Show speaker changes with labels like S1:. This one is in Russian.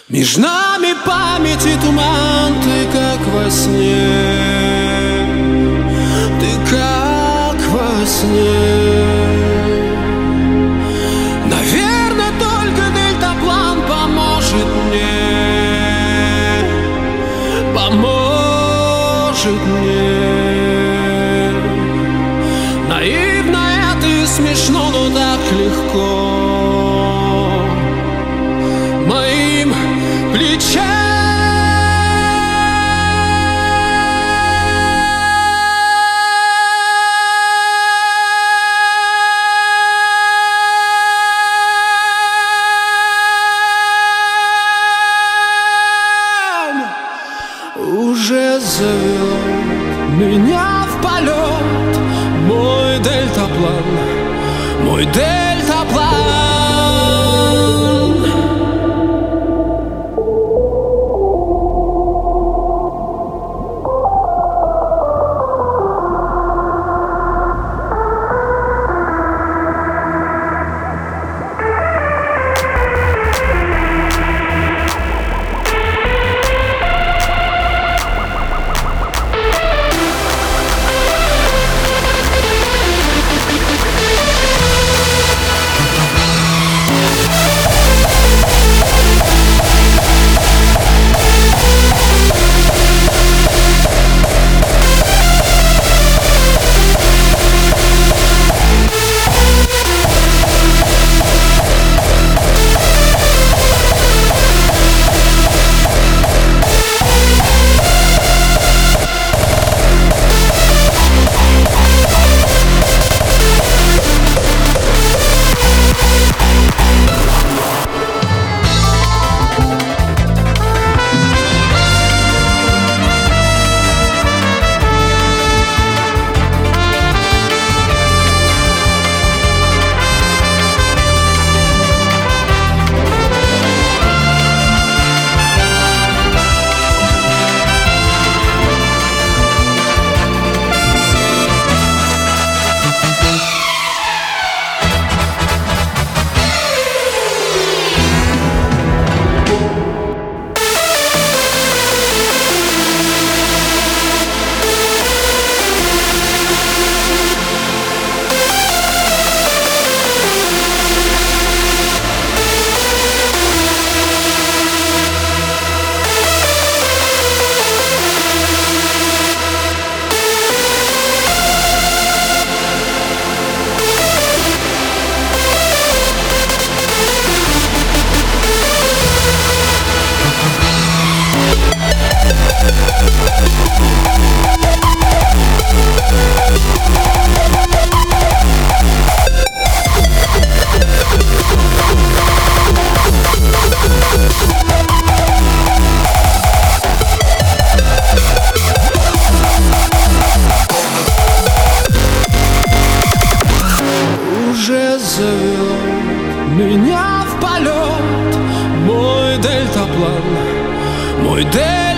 S1: Меж нами памяти туман, ты как во сне, ты как во сне. Наверное, только дельтаплан поможет мне, поможет мне. Наивно это и смешно, но так легко моим плечам. Уже зовет меня в полет мой дельтаплан, мой дельтаплан. Зовет меня в полет мой дельтаплан, мой дельтаплан.